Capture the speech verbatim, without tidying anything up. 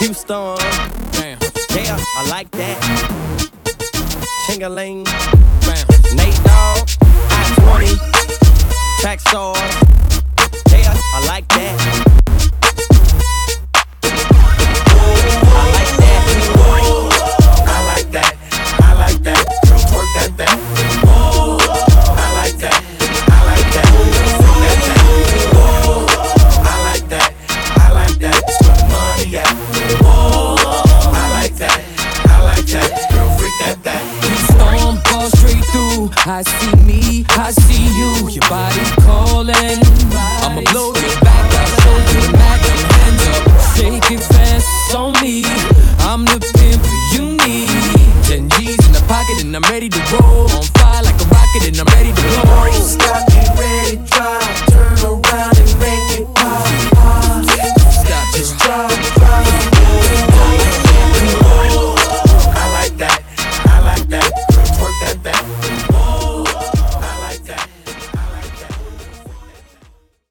Houston. Damn. Yeah, I like that. Ching-a-ling. Bam. Nate Dogg. I twenty. Track stars. Yeah, I like that. I like that. I like that. I like that. Girl, twerk that thing. I like that. I like that. Freak that thing. I like that. I like that. That's where the money at. I like that. I like that. Girl, freak that thing. Storm ball straight through. I see me, I see you. Your body calling. I'ma blow your back, I'll show you the Mac. Hands up, shake it fast on me. I'm the pimp you need. Ten G's in the pocket and I'm ready to roll. On fire like a rocket and I'm ready to blow.